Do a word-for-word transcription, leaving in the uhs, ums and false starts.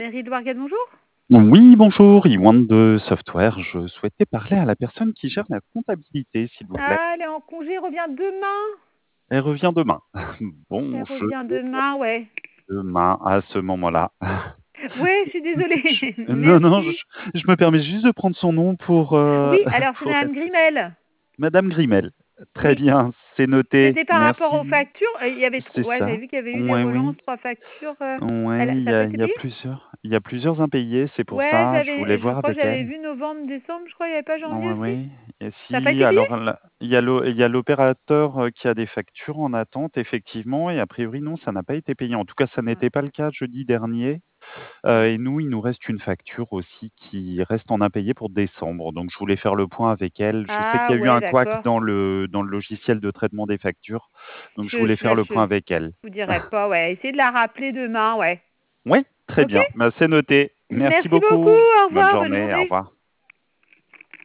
Mairie de Wargate, bonjour. Oui, bonjour, Iwan de Software. Je souhaitais parler à la personne qui gère la comptabilité, s'il vous plaît. Ah, elle est en congé, elle revient demain. Elle revient demain. Elle Bon, je revient vais demain, ouais. demain à ce moment-là. Ouais, je suis Je- désolée. Non, non, je, Merci. je me permets juste de prendre son nom pour, euh, Oui, alors c'est pour Madame être... Grimel. Madame Grimel. Très Oui. bien, c'est noté. C'était par rapport aux Merci. factures. Euh, Il y avait C'est trois. Ouais, j'avais ça. vu qu'il y avait eu des Ouais, relances, oui. trois factures. euh, Ouais, elle, il ça y n'a pas a, été il y a payé? plusieurs, il y a plusieurs impayés, c'est pour Ouais, ça. Je voulais j'avais, je voir crois que avec j'avais elle. vu novembre, décembre. Je crois qu'il n'y avait pas janvier Oui, aussi. oui. Et Ça n'a pas si, été payé? alors là, il y a l'o- il y a l'opérateur euh, qui a des factures en attente, effectivement, et a priori, non, ça n'a pas été payé. En tout cas, ça Ah, n'était pas le cas jeudi dernier. Euh, ah, et nous, il nous reste une facture aussi qui reste en impayé pour décembre. Donc, je voulais faire le point avec elle. Je sais Ah, qu'il y a eu ouais, un couac d'accord. dans le, dans le logiciel de traitement des factures. Donc, je Je, voulais faire je, le je point avec elle. vous dirai pas, ouais. Essayez de la rappeler demain, ouais. Oui, très Ok? bien. Bah, c'est noté. Merci Merci beaucoup. beaucoup. Au Bonne revoir. Bonne journée. Au journée. revoir.